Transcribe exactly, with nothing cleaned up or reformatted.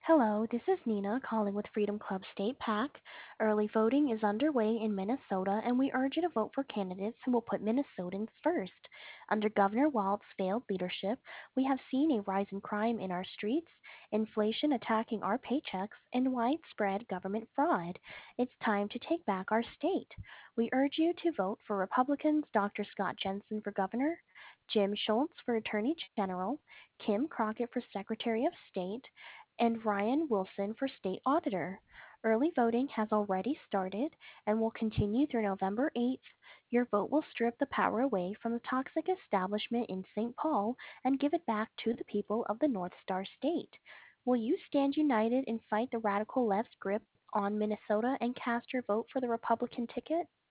Hello, this is Nina calling with Freedom Club State PAC. Early voting is underway in Minnesota, and we urge you to vote for candidates who will put Minnesotans first. Under Governor Walz's failed leadership, we have seen a rise in crime in our streets, inflation attacking our paychecks, and widespread government fraud. It's time to take back our state. We urge you to vote for Republicans Doctor Scott Jensen for governor, Jim Schultz for Attorney General, Kim Crockett for Secretary of State, and Ryan Wilson for State Auditor. Early voting has already started and will continue through November eighth. Your vote will strip the power away from the toxic establishment in Saint Paul and give it back to the people of the North Star State. Will you stand united and fight the radical left's grip on Minnesota and cast your vote for the Republican ticket?